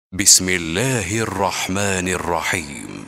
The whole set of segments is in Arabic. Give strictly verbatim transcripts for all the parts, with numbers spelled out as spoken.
بسم الله الرحمن الرحيم.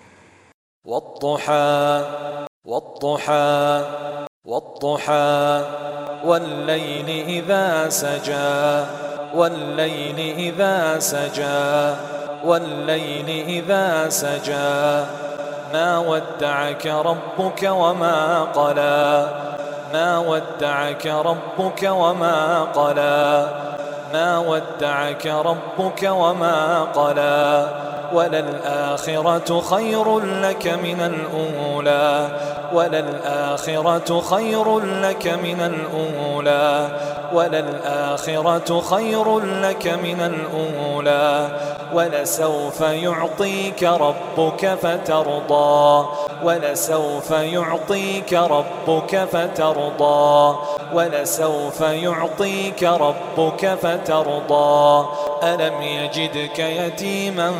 والضحى والضحى والضحى والليل إذا سجى والليل إذا سجى والليل إذا سجى ما ودعك ربك وما قلى ما ودعك ربك وما قلى ما ودعك ربك وما قلى وللآخرة خير لك من الأولى وللآخرة خير لك من الأولى وللآخرة خير لك من الأولى ولسوف يعطيك ربك فترضى ولسوف يعطيك ربك فترضى ولسوف يعطيك ربك فترضى ألم يجدك يتيما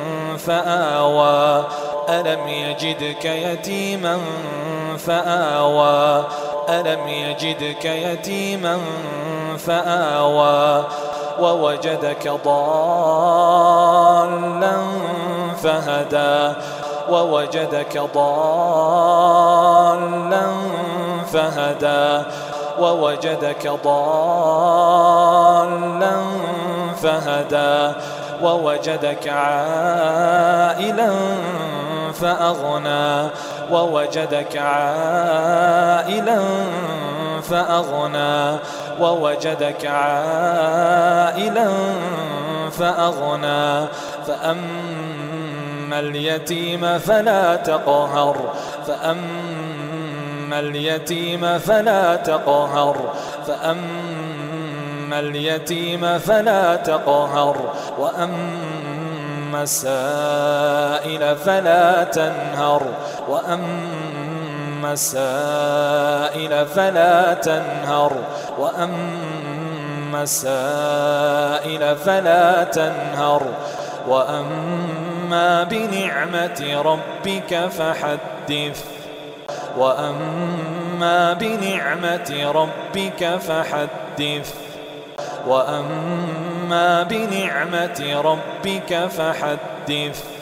فآوى ألم يجدك يتيما فآوى ألم يجدك يتيما فآوى ووجدك ضالا فهدى ووجدك ضالا فهدى ووجدك ضالا فهدى ووجدك عائلا فأغنى ووجدك عائلا فأغنى ووجدك عائلا فأغنى فأما اليتيم فلا تقهر فأما اليتيم فلا تقهر فأما اليتيم فلا تقهر وأما السائل فلا تنهر وأما السائل فلا تنهر وأما السائل فلا تنهر وأما بنعمة ربك فحدث وأما بنعمة ربك فحدث وأما بنعمة ربك فحدث